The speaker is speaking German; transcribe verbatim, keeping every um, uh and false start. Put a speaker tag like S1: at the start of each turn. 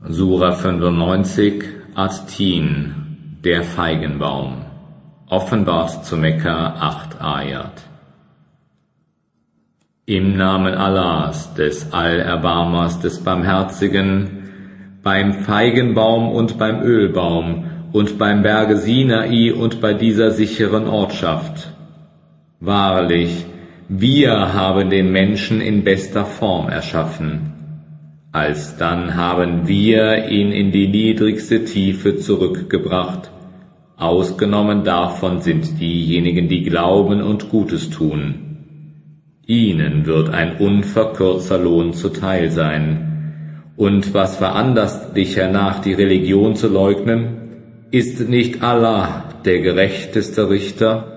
S1: Sura fünfundneunzig, At-Tin, der Feigenbaum. Offenbart zu Mekka acht Ayat. Im Namen Allahs, des Allerbarmers, des Barmherzigen, beim Feigenbaum und beim Ölbaum und beim Berge Sinai und bei dieser sicheren Ortschaft. Wahrlich, wir haben den Menschen in bester Form erschaffen. Alsdann haben wir ihn in die niedrigste Tiefe zurückgebracht. Ausgenommen davon sind diejenigen, die glauben und Gutes tun. Ihnen wird ein unverkürzter Lohn zuteil sein. Und was veranlasst dich hernach, die Religion zu leugnen? Ist nicht Allah der gerechteste Richter?